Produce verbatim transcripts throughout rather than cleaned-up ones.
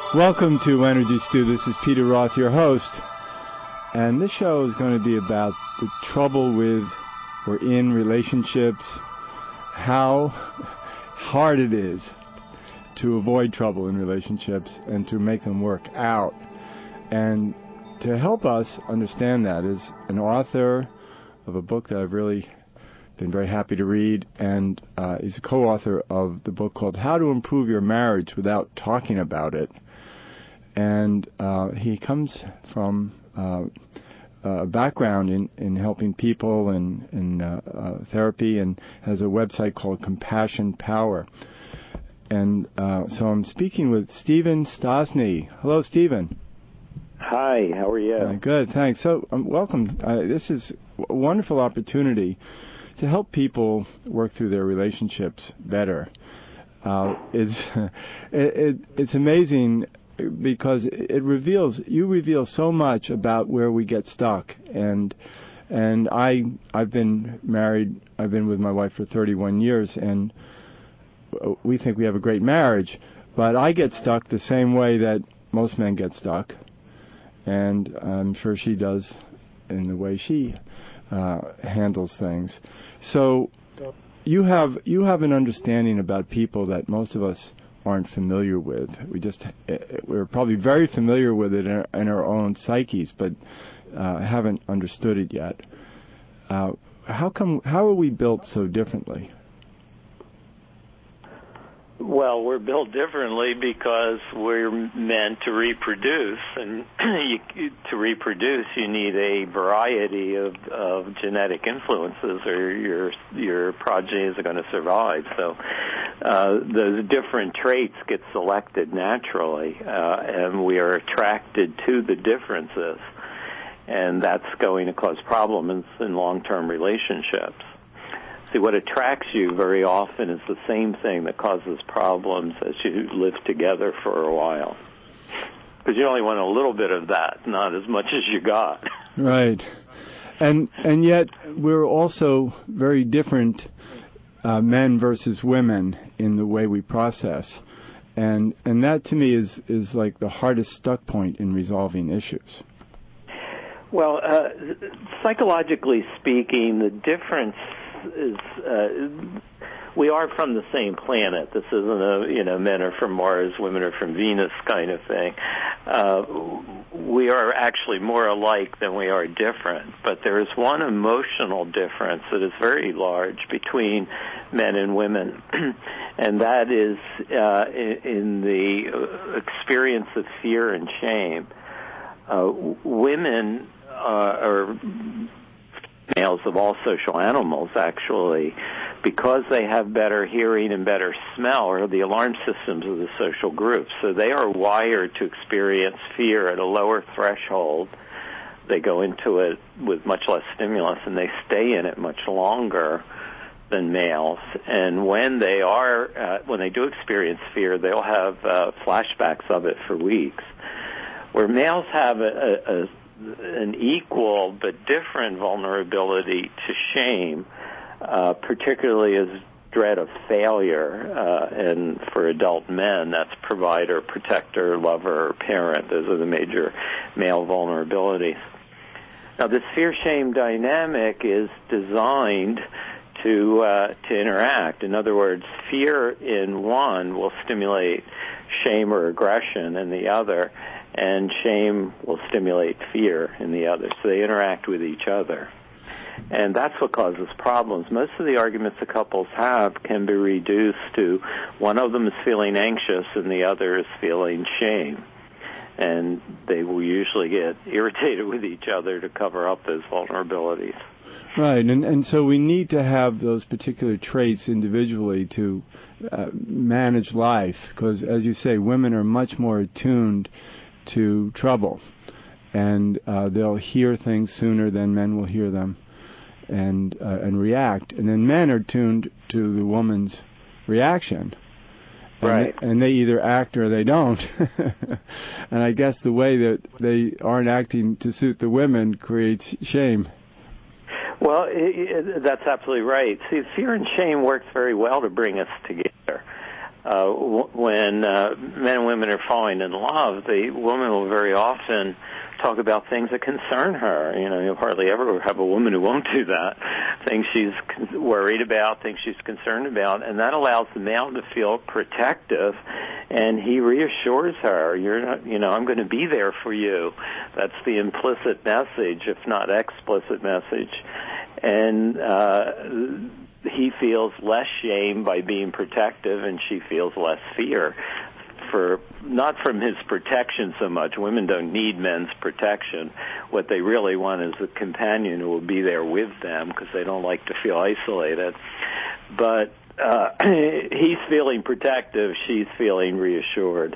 Welcome to Energy Stew. This is Peter Roth, your host. And this show is going to be about the trouble with or in relationships, how hard it is to avoid trouble in relationships and to make them work out. And to help us understand that is an author of a book that I've really been very happy to read, and uh, he's a co-author of the book called How to Improve Your Marriage Without Talking About It. And uh, he comes from uh, a background in, in helping people and in uh, uh, therapy, and has a website called Compassion Power. And uh, so I'm speaking with Stephen Stosny. Hello, Stephen. Hi, how are you? Uh, good, thanks. So um, welcome. Uh, this is a wonderful opportunity to help people work through their relationships better. Uh, it's it, it, it's amazing because it reveals you reveal so much about where we get stuck. And and I I've been married. I've been with my wife for thirty-one years, and we think we have a great marriage. But I get stuck the same way that most men get stuck, and I'm sure she does in the way she uh, handles things. So you have you have an understanding about people that most of us aren't familiar with. We just we're probably very familiar with it in our, in our own psyches, but uh, haven't understood it yet. Uh, how come? How are we built so differently? Well, we're built differently because we're meant to reproduce, and you, to reproduce, you need a variety of, of genetic influences, or your your progeny is going to survive. So uh, those different traits get selected naturally, uh, and we are attracted to the differences, and that's going to cause problems in long-term relationships. See, what attracts you very often is the same thing that causes problems as you live together for a while. Because you only want a little bit of that, not as much as you got. Right. And and yet we're also very different, uh, men versus women, in the way we process. And and that to me is, is like the hardest stuck point in resolving issues. Well, uh, psychologically speaking, the difference is uh, we are from the same planet. This isn't a, you know, men are from Mars, women are from Venus kind of thing. Uh, we are actually more alike than we are different. But there is one emotional difference that is very large between men and women, and that is uh, in, in the experience of fear and shame. Uh, women uh, are males of all social animals, actually, because they have better hearing and better smell, are the alarm systems of the social group. So they are wired to experience fear at a lower threshold. They go into it with much less stimulus, and they stay in it much longer than males. And when they are, uh, when they do experience fear, they'll have uh, flashbacks of it for weeks. Where males have a, a, a an equal but different vulnerability to shame, uh, particularly as dread of failure. Uh, and for adult men, that's provider, protector, lover, or parent. Those are the major male vulnerabilities. Now, this fear-shame dynamic is designed to uh, to interact. In other words, fear in one will stimulate shame or aggression in the other, and shame will stimulate fear in the other. So they interact with each other. And that's what causes problems. Most of the arguments that couples have can be reduced to one of them is feeling anxious and the other is feeling shame. And they will usually get irritated with each other to cover up those vulnerabilities. Right, and and so we need to have those particular traits individually to uh, manage life, because, as you say, women are much more attuned to trouble, and uh, they'll hear things sooner than men will hear them, and uh, and react. And then men are tuned to the woman's reaction, and right? They, and they either act or they don't. And I guess the way that they aren't acting to suit the women creates shame. Well, it, it, that's absolutely right. See, fear and shame works very well to bring us together. uh, w- when uh, men and women are falling in love, the woman will very often talk about things that concern her. You know, you'll hardly ever have a woman who won't do that. Things she's con- worried about, things she's concerned about, and that allows the male to feel protective, and he reassures her, "You're not, you know, I'm going to be there for you." That's the implicit message, if not explicit message, and uh, he feels less shame by being protective, and she feels less fear. For not from his protection so much. Women don't need men's protection. What they really want is a companion who will be there with them because they don't like to feel isolated. But uh, he's feeling protective. She's feeling reassured.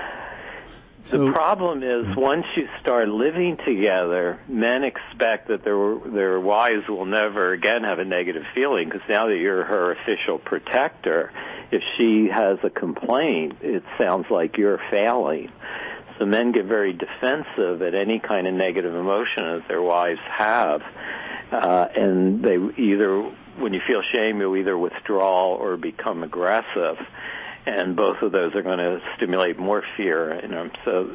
So, the problem is once you start living together, men expect that their their wives will never again have a negative feeling because now that you're her official protector, if she has a complaint, it sounds like you're failing. So men get very defensive at any kind of negative emotion that their wives have, uh, and they either, when you feel shame, you either withdraw or become aggressive. And both of those are going to stimulate more fear. You know, so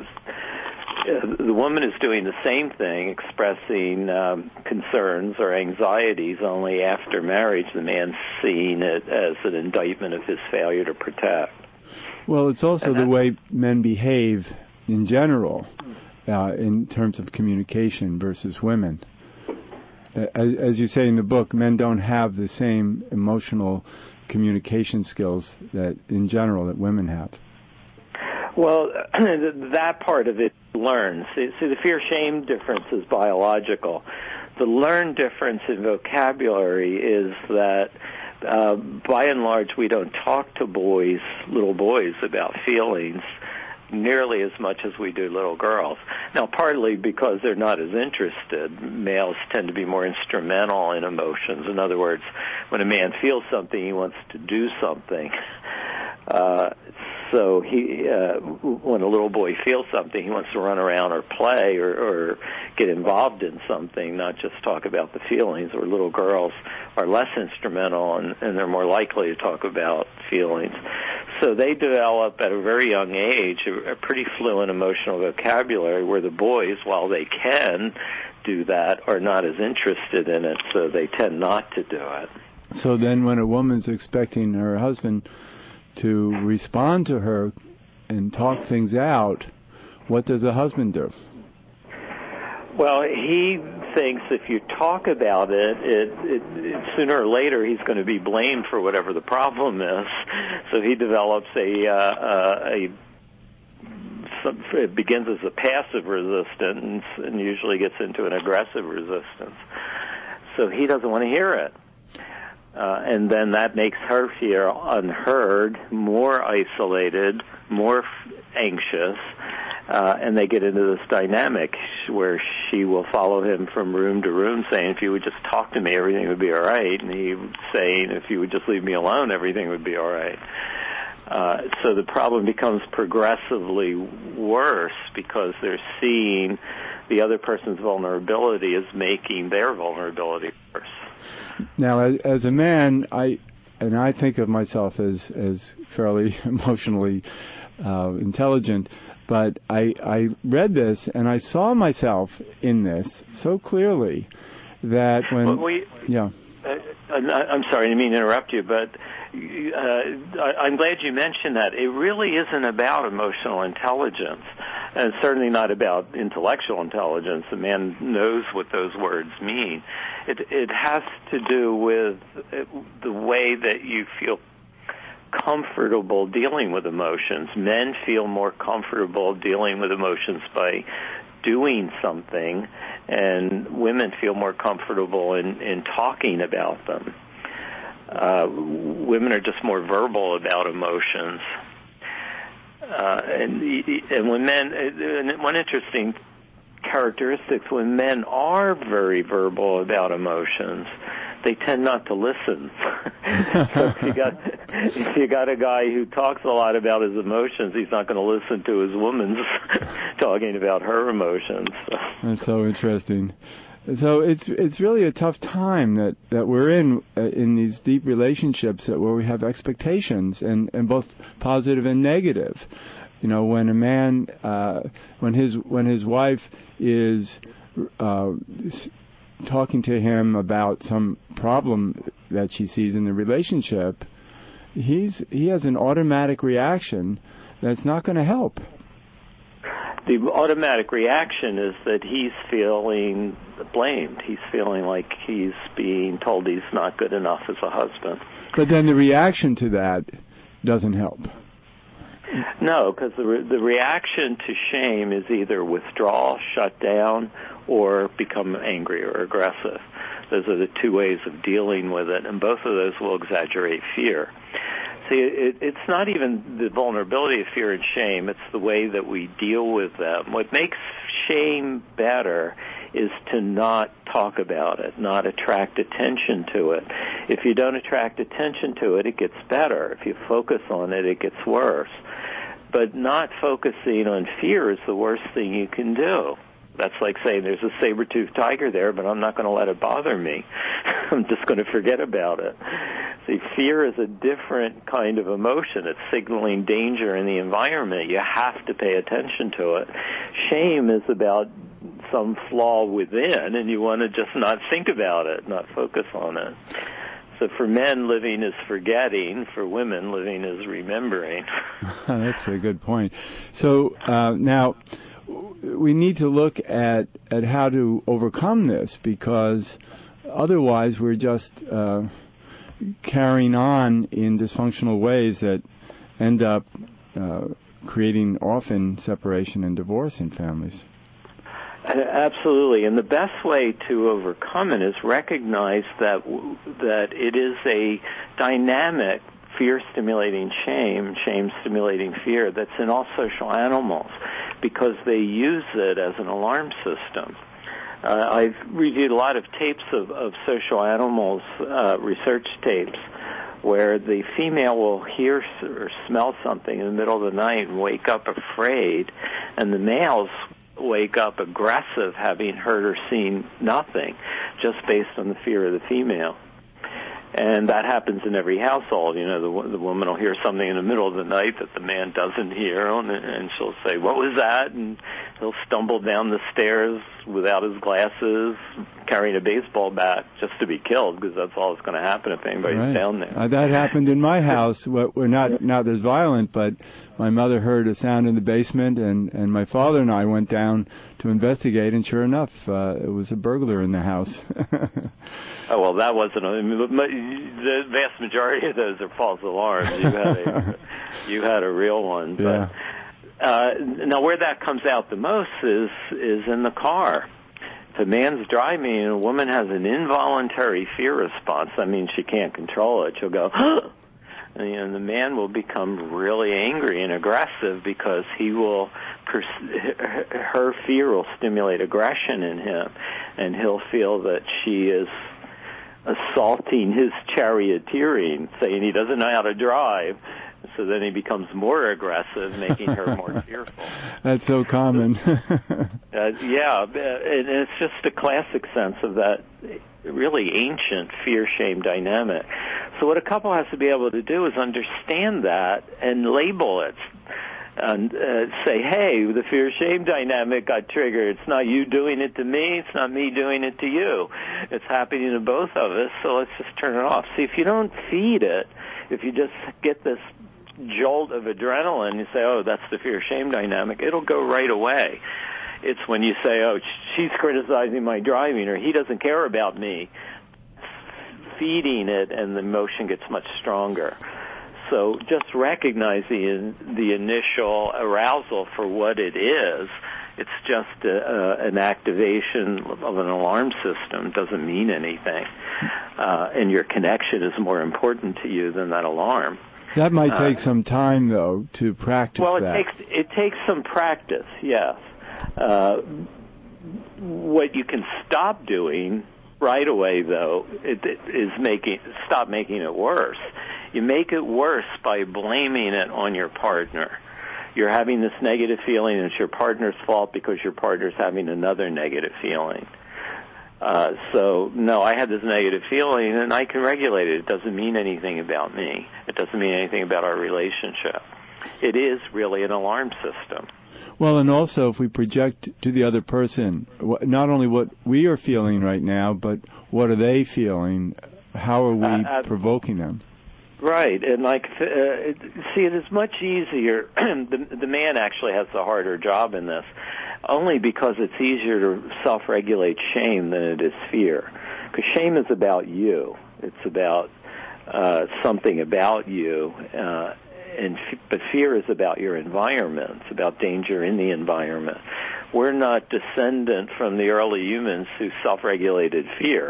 uh, the woman is doing the same thing, expressing um, concerns or anxieties. Only after marriage, the man's seeing it as an indictment of his failure to protect. Well, it's also the way men behave in general, uh, in terms of communication versus women. As, as you say in the book, men don't have the same emotional communication skills that in general that women have. Well, that part of it learns. See, the fear-shame difference is biological. The learned difference in vocabulary is that uh, by and large we don't talk to boys, little boys, about feelings nearly as much as we do little girls. Now, partly because they're not as interested. Males tend to be more instrumental in emotions. In other words, when a man feels something, he wants to do something. Uh, so he, uh, when a little boy feels something, he wants to run around or play or, or get involved in something, not just talk about the feelings. Or little girls are less instrumental and, and they're more likely to talk about feelings. So they develop at a very young age a, a pretty fluent emotional vocabulary where the boys, while they can do that, are not as interested in it, so they tend not to do it. So then when a woman's expecting her husband to respond to her and talk things out, what does the husband do? Well, he thinks if you talk about it, it, it, it sooner or later he's going to be blamed for whatever the problem is. So he develops a, uh, a some, it begins as a passive resistance and usually gets into an aggressive resistance. So he doesn't want to hear it. Uh, and then that makes her feel unheard, more isolated, more f- anxious, uh, and they get into this dynamic where she will follow him from room to room saying, if you would just talk to me, everything would be all right. And he would say, if you would just leave me alone, everything would be all right. Uh, so the problem becomes progressively worse because they're seeing the other person's vulnerability as making their vulnerability worse. Now, as, as a man, I and I think of myself as as fairly emotionally uh, intelligent, but I I read this and I saw myself in this so clearly that when well, we, yeah. Uh, I'm sorry, I didn't mean to interrupt you, but uh, I'm glad you mentioned that. It really isn't about emotional intelligence, and it's certainly not about intellectual intelligence. The man knows what those words mean. It, it has to do with the way that you feel comfortable dealing with emotions. Men feel more comfortable dealing with emotions by doing something, and women feel more comfortable in, in talking about them. Uh, women are just more verbal about emotions. Uh, and, and when men, and one interesting characteristics when men are very verbal about emotions, they tend not to listen. So if you got if you got a guy who talks a lot about his emotions, he's not going to listen to his woman's talking about her emotions. That's so interesting. So it's it's really a tough time that, that we're in uh, in these deep relationships that where we have expectations and, and both positive and negative. You know, when a man uh, when his when his wife is uh, talking to him about some problem that she sees in the relationship, he's he has an automatic reaction that's not going to help. The automatic reaction is that he's feeling blamed. He's feeling like he's being told he's not good enough as a husband. But then the reaction to that doesn't help. No, because the re- the reaction to shame is either withdraw, shut down, or become angry or aggressive. Those are the two ways of dealing with it, and both of those will exaggerate fear. See, it, it's not even the vulnerability of fear and shame, it's the way that we deal with them. What makes shame better is to not talk about it, not attract attention to it. If you don't attract attention to it, it gets better. If you focus on it, it gets worse. But not focusing on fear is the worst thing you can do. That's like saying there's a saber-toothed tiger there, but I'm not going to let it bother me. I'm just going to forget about it. See, fear is a different kind of emotion. It's signaling danger in the environment. You have to pay attention to it. Shame is about some flaw within, and you want to just not think about it, not focus on it. So for men, living is forgetting. For women, living is remembering. That's a good point. So uh, now we need to look at, at how to overcome this, because otherwise we're just uh, carrying on in dysfunctional ways that end up uh, creating often separation and divorce in families. Absolutely, and the best way to overcome it is recognize that that it is a dynamic fear-stimulating shame, shame-stimulating fear that's in all social animals because they use it as an alarm system. Uh, I've reviewed a lot of tapes of, of social animals, uh, research tapes, where the female will hear or smell something in the middle of the night and wake up afraid, and the males wake up aggressive, having heard or seen nothing, just based on the fear of the female. And that happens in every household. You know, the, the woman will hear something in the middle of the night that the man doesn't hear, and, and she'll say, "What was that?" And he'll stumble down the stairs without his glasses, carrying a baseball bat, just to be killed, because that's all that's going to happen if anybody's right. down there. Uh, that happened in my house. We're not not as violent, but my mother heard a sound in the basement, and, and my father and I went down to investigate, and sure enough, uh, it was a burglar in the house. Oh, well, that wasn't a, I mean, the vast majority of those are false alarms. You had a, you had a real one. But, yeah. uh, now, where that comes out the most is is in the car. If a man's driving and a woman has an involuntary fear response, that means she can't control it. She'll go, "Huh!" And, you know, the man will become really angry and aggressive because he will, pers- her fear will stimulate aggression in him, and he'll feel that she is assaulting his charioteering, saying he doesn't know how to drive. So then he becomes more aggressive, making her more fearful. That's so common. uh, yeah, and it's just a classic sense of that really ancient fear-shame dynamic. So what a couple has to be able to do is understand that and label it. And uh, say, hey, the fear-shame dynamic got triggered. It's not you doing it to me. It's not me doing it to you. It's happening to both of us, so let's just turn it off. See, if you don't feed it, if you just get this jolt of adrenaline, you say, oh, that's the fear-shame dynamic, it'll go right away. It's when you say, oh, she's criticizing my driving, or he doesn't care about me, feeding it, and the emotion gets much stronger. So just recognize the, the initial arousal for what it is. It's just a, a, an activation of an alarm system. It doesn't mean anything. Uh, and your connection is more important to you than that alarm. That might uh, take some time, though, to practice well, it that. Well, takes, it takes some practice, yes. Uh, what you can stop doing right away, though, it, it is making stop making it worse. You make it worse by blaming it on your partner. You're having this negative feeling, and it's your partner's fault because your partner's having another negative feeling. Uh, so, no, I had this negative feeling, and I can regulate it. It doesn't mean anything about me. It doesn't mean anything about our relationship. It is really an alarm system. Well, and also if we project to the other person not only what we are feeling right now, but what are they feeling, how are we uh, provoking them? Right, and like, uh, it, see, it is much easier. the, the man actually has the harder job in this, only because it's easier to self-regulate shame than it is fear. Because shame is about you. It's about uh, something about you, uh, and but fear is about your environment. It's about danger in the environment. We're not descendant from the early humans who self-regulated fear.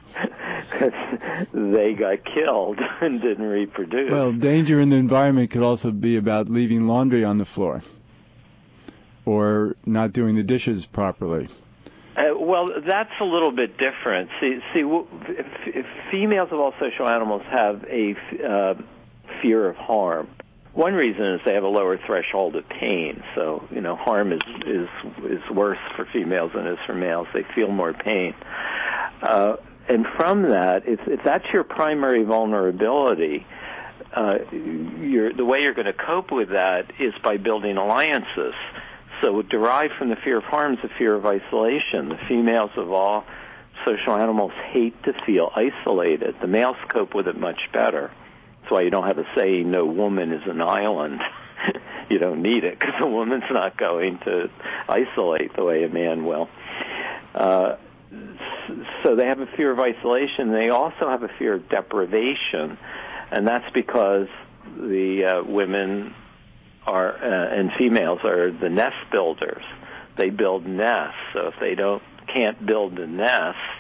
They got killed and didn't reproduce. Well, danger in the environment could also be about leaving laundry on the floor or not doing the dishes properly. Uh, well, that's a little bit different. See, see, w- if, if females of all social animals have a uh, fear of harm. One reason is they have a lower threshold of pain. So, you know, harm is is is worse for females than it is for males. They feel more pain. Uh, And from that, if, if that's your primary vulnerability, uh, you're, the way you're going to cope with that is by building alliances. So derived from the fear of harm is the fear of isolation. The females of all social animals hate to feel isolated. The males cope with it much better. That's why you don't have a saying, no woman is an island. You don't need it, because a woman's not going to isolate the way a man will. Uh, So they have a fear of isolation. They also have a fear of deprivation, and that's because the uh, women are uh, and females are the nest builders. They build nests. So if they don't can't build a nest,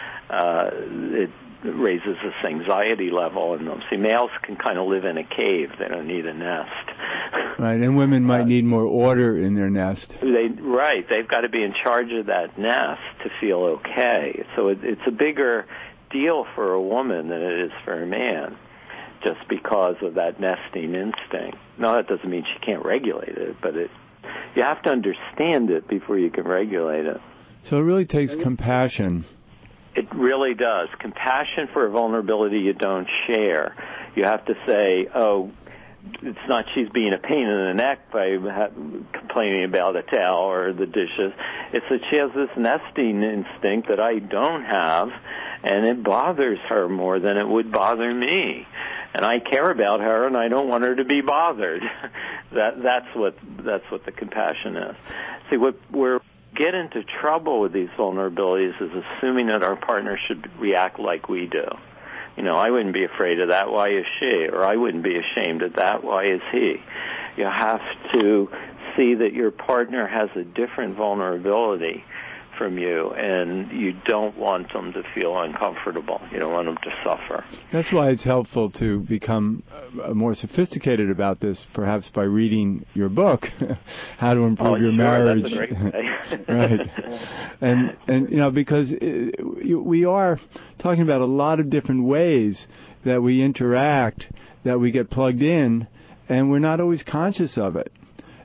uh, it raises this anxiety level in them. See, males can kind of live in a cave. They don't need a nest. Right, and women might uh, need more order in their nest. They right. They've got to be in charge of that nest to feel okay. So it, it's a bigger deal for a woman than it is for a man, just because of that nesting instinct. Now, that doesn't mean she can't regulate it, but it you have to understand it before you can regulate it. So it really takes compassion. It really does. Compassion for a vulnerability you don't share. You have to say, oh, it's not she's being a pain in the neck by ha- complaining about a towel or the dishes. It's that she has this nesting instinct that I don't have, and it bothers her more than it would bother me. And I care about her, and I don't want her to be bothered. that that's what that's what the compassion is. See, what we're get into trouble with these vulnerabilities is assuming that our partner should react like we do. You know, I wouldn't be afraid of that, why is she? Or I wouldn't be ashamed of that, why is he? You have to see that your partner has a different vulnerability from you, and you don't want them to feel uncomfortable. You don't want them to suffer. That's why it's helpful to become uh, more sophisticated about this, perhaps by reading your book, How to Improve oh, Your sure, Marriage. That's a great way. Right. And, and, you know, because it, we are talking about a lot of different ways that we interact, that we get plugged in, and we're not always conscious of it.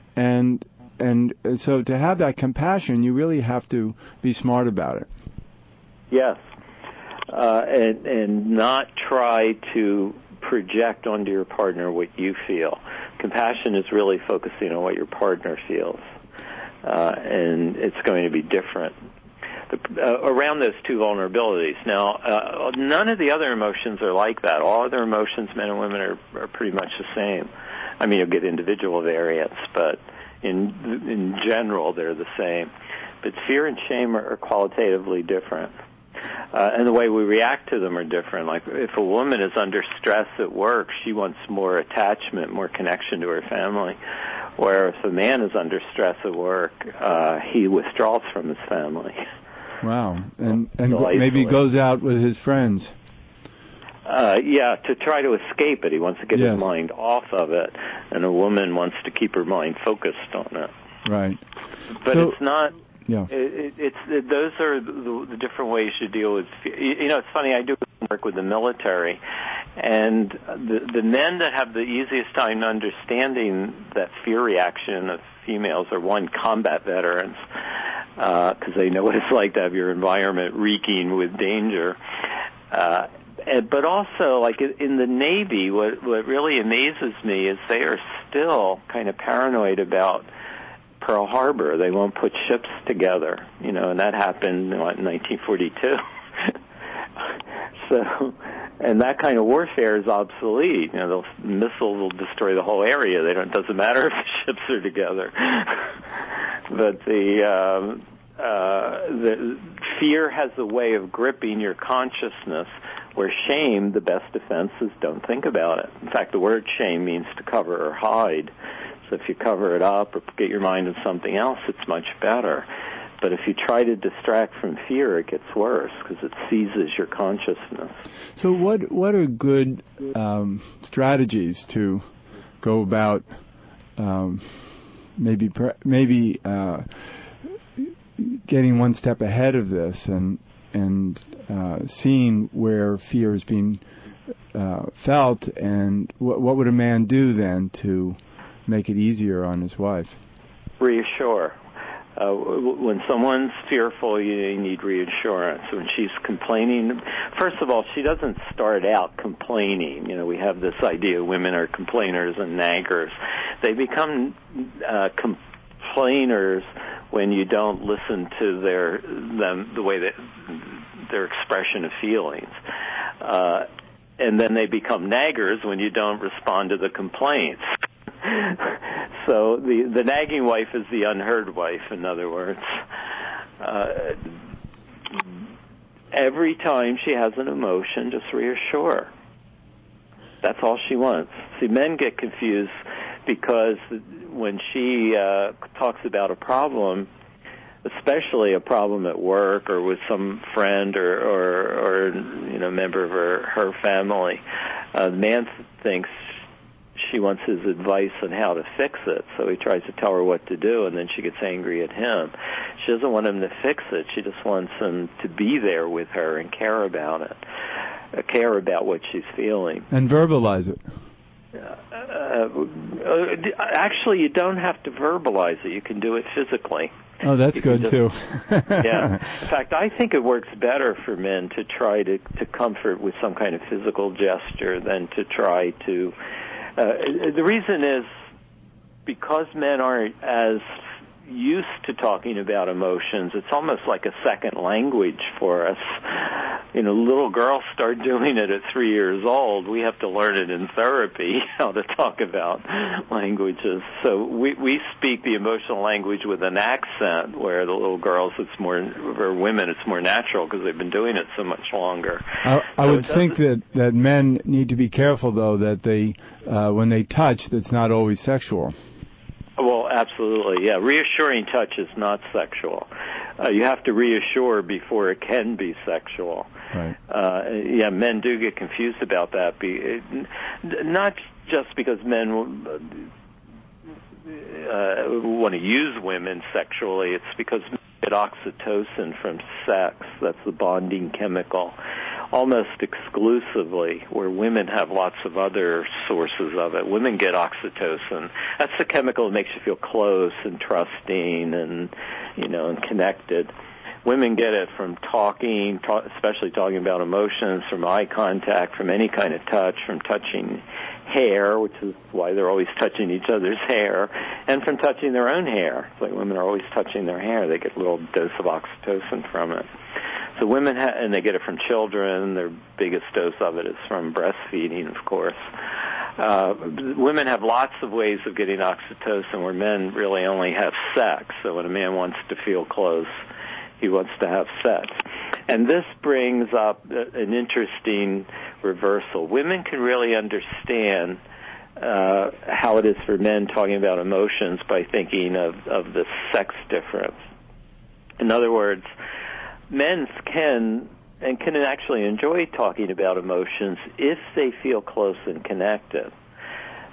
And And so to have that compassion, you really have to be smart about it. Yes. Uh, and, and not try to project onto your partner what you feel. Compassion is really focusing on what your partner feels. Uh, and it's going to be different. The, uh, around those two vulnerabilities. Now, uh, none of the other emotions are like that. All other emotions, men and women, are, are pretty much the same. I mean, you'll get individual variants, but In in general, they're the same. But fear and shame are, are qualitatively different. Uh, and the way we react to them are different. Like if a woman is under stress at work, she wants more attachment, more connection to her family. Where if a man is under stress at work, uh, he withdraws from his family. Wow. And, and maybe goes out with his friends. Uh, yeah, to try to escape it. He wants to get yes. his mind off of it, and a woman wants to keep her mind focused on it. Right. But so, it's not Yeah. It, it, it's it, those are the, the different ways you deal with fear. You know, it's funny. I do work with the military, and the the men that have the easiest time understanding that fear reaction of females are one, combat veterans, because uh, they know what it's like to have your environment reeking with danger. Uh, but also, like in the Navy, what what really amazes me is they are still kind of paranoid about Pearl Harbor. They won't put ships together, you know, and that happened what, in nineteen forty-two. So, and that kind of warfare is obsolete. You know, those missiles will destroy the whole area. They don't. It doesn't matter if the ships are together. But the um, uh, the fear has a way of gripping your consciousness, where shame, the best defense is don't think about it. In fact, the word shame means to cover or hide. So if you cover it up or get your mind on something else, it's much better. But if you try to distract from fear, it gets worse because it seizes your consciousness. So what what are good um, strategies to go about um, maybe maybe uh, getting one step ahead of this and and uh, seeing where fear is being uh, felt, and what what would a man do then to make it easier on his wife? Reassure. Uh, when someone's fearful, you need reassurance. When she's complaining, first of all, she doesn't start out complaining. You know, we have this idea women are complainers and naggers. They become uh, complainers when you don't listen to their them the way that their expression of feelings. Uh, and then they become naggers when you don't respond to the complaints. So the the nagging wife is the unheard wife, in other words. Uh, every time she has an emotion, just reassure. That's all she wants. See, men get confused because when she uh, talks about a problem, especially a problem at work or with some friend or, or, or you know, member of her, her family, uh, the man thinks she wants his advice on how to fix it, so he tries to tell her what to do, and then she gets angry at him. She doesn't want him to fix it. She just wants him to be there with her and care about it, uh, care about what she's feeling. And verbalize it. Uh, uh, actually, you don't have to verbalize it. You can do it physically. Oh, that's you good, just, too. Yeah. In fact, I think it works better for men to try to, to comfort with some kind of physical gesture than to try to... Uh, the reason is because men aren't as used to talking about emotions, it's almost like a second language for us. You know, little girls start doing it at three years old. We have to learn it in therapy, how to talk about languages. So we, we speak the emotional language with an accent, where the little girls, it's more, or women, it's more natural because they've been doing it so much longer. I, I so would think that, that men need to be careful, though, that they, uh, when they touch, that's not always sexual. Well, absolutely, yeah. Reassuring touch is not sexual. Uh, you have to reassure before it can be sexual. Right. Uh, yeah, men do get confused about that. Be, it, not just because men uh, want to use women sexually. It's because men get oxytocin from sex. That's the bonding chemical, almost exclusively, where women have lots of other sources of it. Women get oxytocin. That's the chemical that makes you feel close and trusting and, you know, and connected. Women get it from talking, ta- especially talking about emotions, from eye contact, from any kind of touch, from touching hair, which is why they're always touching each other's hair, and from touching their own hair. It's like women are always touching their hair. They get a little dose of oxytocin from it. So women, ha- and they get it from children. Their biggest dose of it is from breastfeeding, of course. Uh, women have lots of ways of getting oxytocin, where men really only have sex. So when a man wants to feel close, he wants to have sex. And this brings up an interesting reversal. Women can really understand uh, how it is for men talking about emotions by thinking of, of the sex difference. In other words, men can and can actually enjoy talking about emotions if they feel close and connected.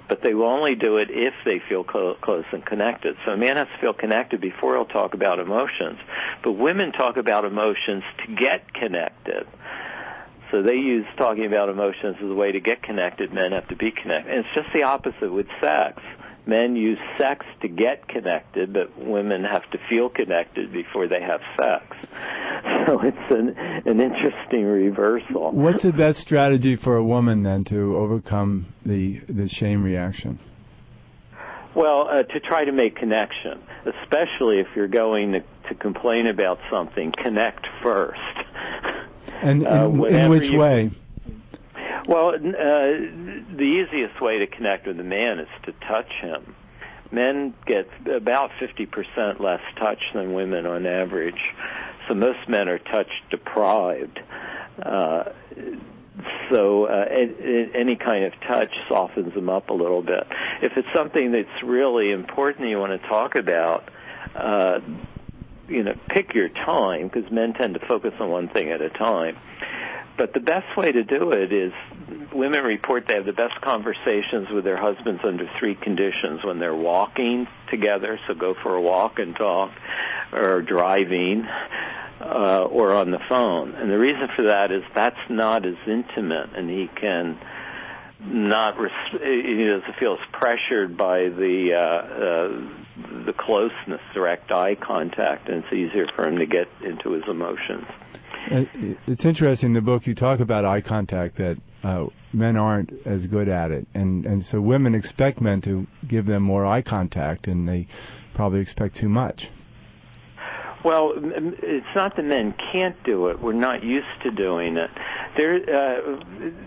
but they will only do it if they feel co- close and connected. So a man has to feel connected before he'll talk about emotions. But women talk about emotions to get connected. So they use talking about emotions as a way to get connected. Men have to be connected. And it's just the opposite with sex. Men use sex to get connected, but women have to feel connected before they have sex. So it's an, an interesting reversal. What's the best strategy for a woman, then, to overcome the, the shame reaction? Well, uh, to try to make connection, especially if you're going to, to complain about something, connect first. And in, uh, in which you, way? Well, uh, the easiest way to connect with a man is to touch him. Men get about fifty percent less touch than women on average, so most men are touch deprived. Uh, so uh, any kind of touch softens them up a little bit. If it's something that's really important you want to talk about, uh, you know, pick your time, because men tend to focus on one thing at a time. But the best way to do it is, women report they have the best conversations with their husbands under three conditions: when they're walking together, so go for a walk and talk, or driving, uh, or on the phone. And the reason for that is that's not as intimate, and he can not, res- he doesn't feel as pressured by the, uh, uh, the closeness, direct eye contact, and it's easier for him to get into his emotions. It's interesting in the book you talk about eye contact, that uh, men aren't as good at it, and and so women expect men to give them more eye contact, and they probably expect too much. Well, it's not that men can't do it. We're not used to doing it. There, uh,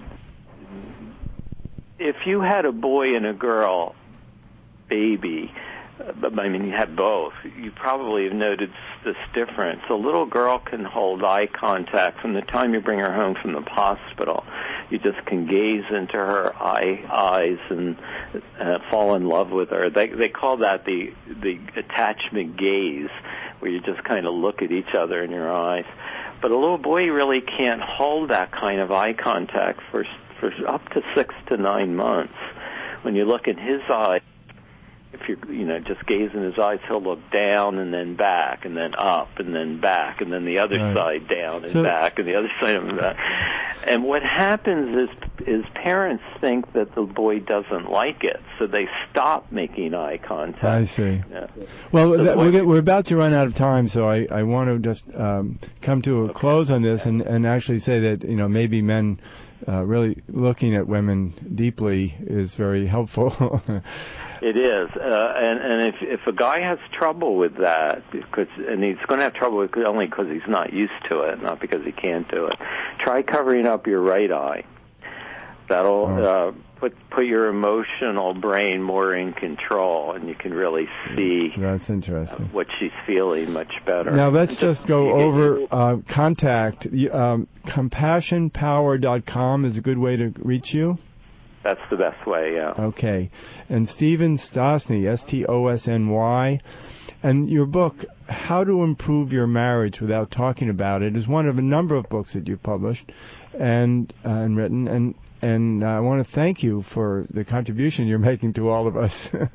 if you had a boy and a girl baby, I mean, you have both, you probably have noticed this difference. A little girl can hold eye contact from the time you bring her home from the hospital. You just can gaze into her eye, eyes and uh, fall in love with her. They, they call that the, the attachment gaze, where you just kind of look at each other in your eyes. But a little boy really can't hold that kind of eye contact for, for up to six to nine months. When you look in his eyes, if you you know just gaze in his eyes, he'll look down and then back and then up and then back and then the other right. side down and so, back and the other side and back. And what happens is is parents think that the boy doesn't like it, so they stop making eye contact. I see. Yeah. Well, so that, we're, get, we're about to run out of time, so I, I want to just um, come to a okay. close on this and, and actually say that you know maybe men uh, really looking at women deeply is very helpful. It is, uh, and, and if if a guy has trouble with that, because and he's going to have trouble with it only because he's not used to it, not because he can't do it, try covering up your right eye. That'll uh, put put your emotional brain more in control, and you can really see That's interesting. what she's feeling much better. Now let's just, just go over uh, contact. Um, compassion power dot com is a good way to reach you. That's the best way, yeah. Okay. And Stephen Stosny, S T O S N Y. And your book, How to Improve Your Marriage Without Talking About It, is one of a number of books that you've published and, uh, and written. And, and uh, I want to thank you for the contribution you're making to all of us.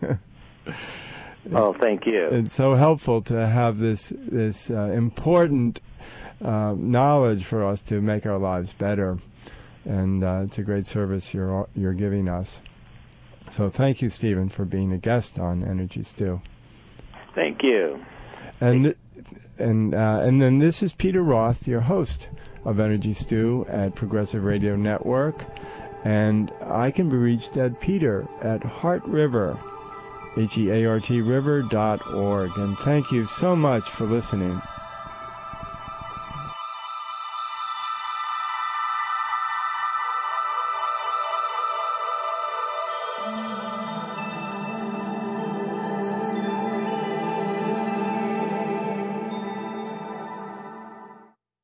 Oh, thank you. It's so helpful to have this, this uh, important uh, knowledge for us to make our lives better. And uh, it's a great service you're you're giving us. So thank you, Stephen, for being a guest on Energy Stew. Thank you. And and uh, and then this is Peter Roth, your host of Energy Stew at Progressive Radio Network, and I can be reached at Peter at Heart River, H E A R T River dot org. And thank you so much for listening.